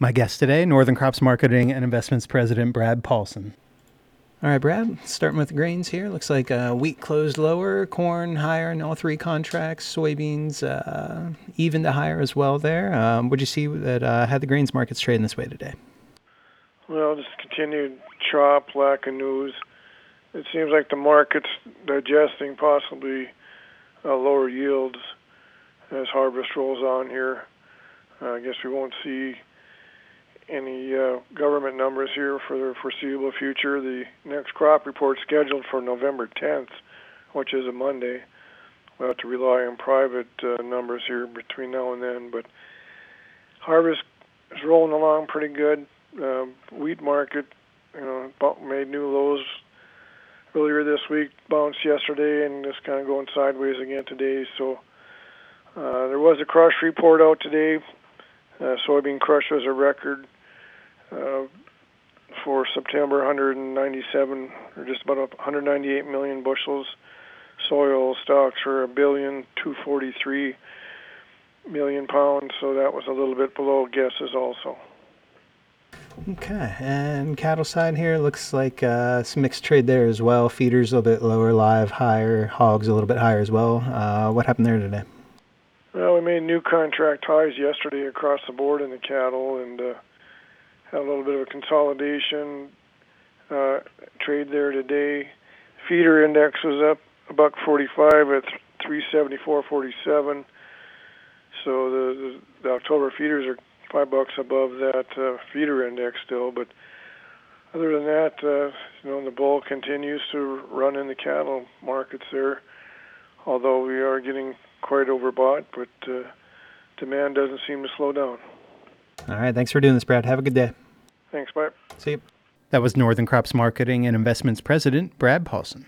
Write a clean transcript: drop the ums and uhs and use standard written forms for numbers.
My guest today, Northern Crops Marketing and Investments President Brad Paulson. All right, Brad, starting with the grains here. Looks like wheat closed lower, corn higher in all three contracts, soybeans even to higher as well there. Would you see that had the grains markets trading this way today? Well, just continued chop, lack of news. It seems like the market's digesting possibly lower yields as harvest rolls on here. I guess we won't see any government numbers here for the foreseeable future. The next crop report scheduled for November 10th, which is a Monday. We'll have to rely on private numbers here between now and then. But harvest is rolling along pretty good. Wheat market, made new lows earlier this week, bounced yesterday, and just kind of going sideways again today. So there was a crush report out today. Soybean crush was a record for September, 197 or just about 198 million bushels. Soil stocks were 1,243 million pounds, so that was a little bit below guesses also. Okay, and cattle side here looks like some mixed trade there as well. Feeders a little bit lower, live higher, hogs a little bit higher as well. What happened there today? Well, we made new contract highs yesterday across the board in the cattle, and had a little bit of a consolidation trade there today. Feeder index was up $1.45 at 374.47. So the October feeders are $5 above that feeder index still. But other than that, the bull continues to run in the cattle markets there. Although we are getting quite overbought, but demand doesn't seem to slow down. All right, thanks for doing this, Brad. Have a good day. Thanks, bye. See you. That was Northern Crops Marketing and Investments President Brad Paulson.